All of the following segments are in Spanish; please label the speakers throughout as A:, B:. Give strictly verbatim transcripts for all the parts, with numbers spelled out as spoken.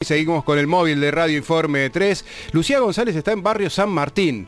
A: seguimos con el móvil de Radio Informe tres. Lucía González está en Barrio San Martín,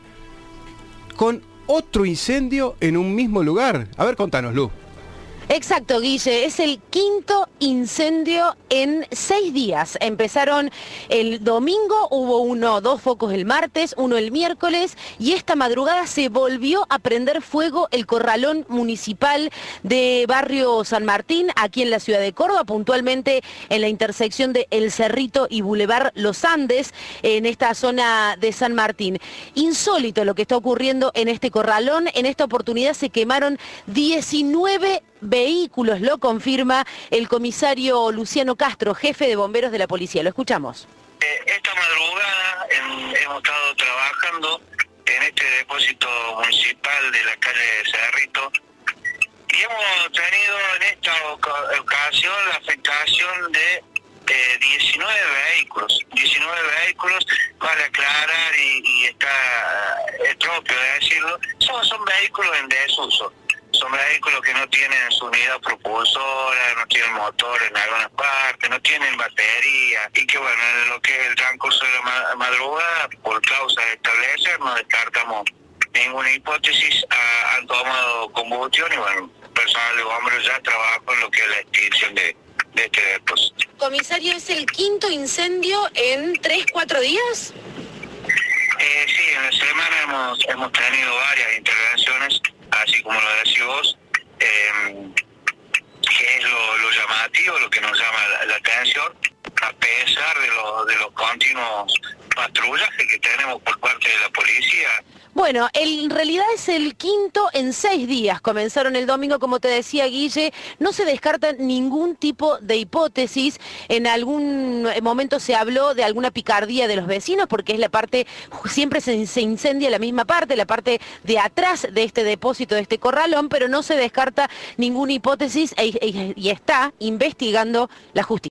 A: con otro incendio en un mismo lugar. A ver, contanos, Lu.
B: Exacto, Guille, es el quinto incendio en seis días. Empezaron el domingo, hubo uno, dos focos el martes, uno el miércoles, y esta madrugada se volvió a prender fuego el corralón municipal de Barrio San Martín, aquí en la ciudad de Córdoba, puntualmente en la intersección de El Cerrito y Boulevard Los Andes, en esta zona de San Martín. Insólito lo que está ocurriendo en este corralón. En esta oportunidad se quemaron diecinueve vehículos, lo confirma el comisario Luciano Castro, jefe de bomberos de la policía. Lo escuchamos.
C: Eh, esta madrugada en, hemos estado trabajando en este depósito municipal de la calle Cerrito y hemos tenido en esta ocasión la afectación de eh, diecinueve vehículos. diecinueve vehículos, vale aclarar y, y está es propio de decirlo, son, son vehículos en desuso. Son vehículos que no tienen su unidad propulsora, no tienen motor en algunas partes, no tienen batería, y que bueno, en lo que es el transcurso de la madrugada, por causa de establecer, no descartamos ninguna hipótesis, a, han tomado combustión y bueno, personal de bomberos ya trabaja en lo que es la extinción de, de este depósito.
B: Comisario, ¿es el quinto incendio en tres, cuatro días?
C: Eh, sí, en la semana hemos, hemos tenido varias intervenciones, así como lo decís vos, eh, que es lo, lo llamativo, lo que nos llama la, la atención, a pesar de, lo, de los continuos patrullajes que tenemos por parte de la policía.
B: Bueno, en realidad es el quinto en seis días. Comenzaron el domingo, como te decía Guille, no se descarta ningún tipo de hipótesis. En algún momento se habló de alguna picardía de los vecinos, porque es la parte, siempre se, se incendia la misma parte, la parte de atrás de este depósito, de este corralón, pero no se descarta ninguna hipótesis e, e, y está investigando la justicia.